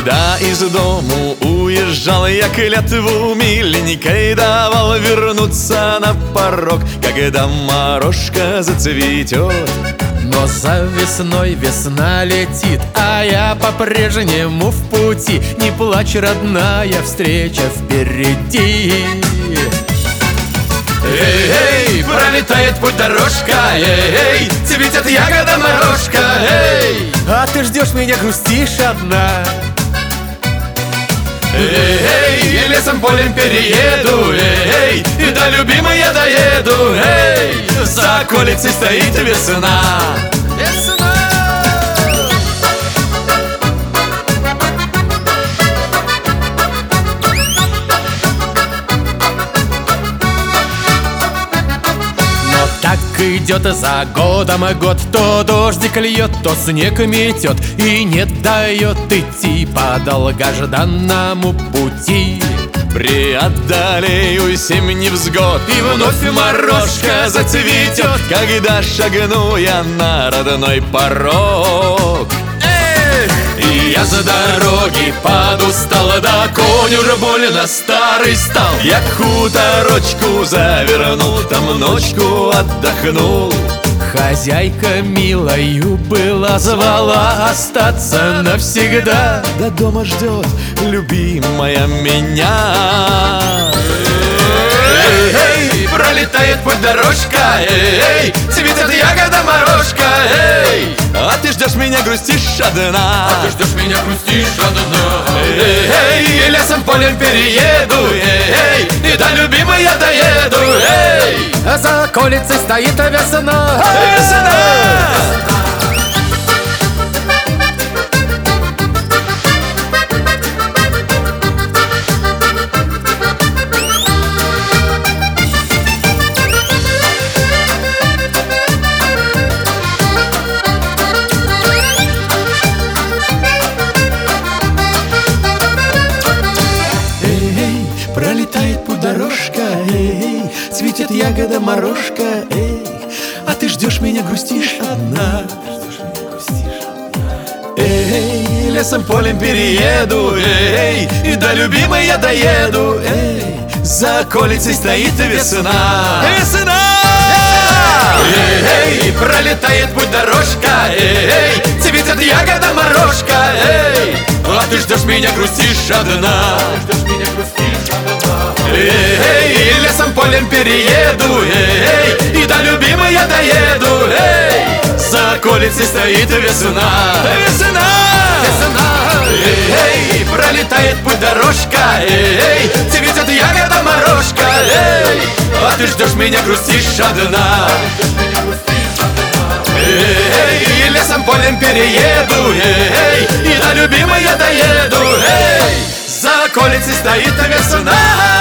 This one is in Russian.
Когда из дому уезжал я, клятву миленькой давал вернуться на порог, когда морожка зацветет. Но за весной весна летит, а я по-прежнему в пути. Не плачь, родная, встреча впереди. Эй, пролетает путь дорожка, эй, цветет ягода морожка, эй. А ты ждешь меня, грустишь одна. Эй, лесом полем перееду, эй, и до любимой я доеду, эй. За околицей стоит весна. Весна! Но так идет за годом год. То дождик льет, то снег метет, и не дает идти по долгожданному пути. Преодолею 7 невзгод, и вновь морожка зацветет, когда шагну я на родной порог. И я за дороги подустал, да конь уже больно старый стал. Я к хуторочку завернул, там ночку отдохнул. Хозяйка милою была, звала остаться навсегда. До дома ждет любимая меня. Эй, пролетает путь дорожка, эй, цветет ягода морожка, эй. А ты ждешь меня, грустишь одна. А ты ждешь меня, грустишь одна. Эй, лесом полем перееду, эй, и до любимой я доеду, эй. А за околицей стоит весна. Весна! Пролетает путь дорожка, эй, цветет ягода морожка, эй. А ты ждешь меня, грустишь одна. Эй, лесом полем перееду, эй, и до любимой я доеду, эй. За околицей стоит весна. Весна! Эй, пролетает путь дорожка, эй, цветет ягода морожка, эй. А ты ждешь меня, грустишь одна. Эй, лесом полем перееду, эй, и до любимой я доеду, эй. За околицей стоит весна. Весна! Весна! Эй, пролетает путь дорожка, эй, цветет ягода морожка, эй. А ты ждешь меня, грустишь одна. Эй, лесом полем перееду, эй, и до любимой я доеду, эй. За околицей стоит весна.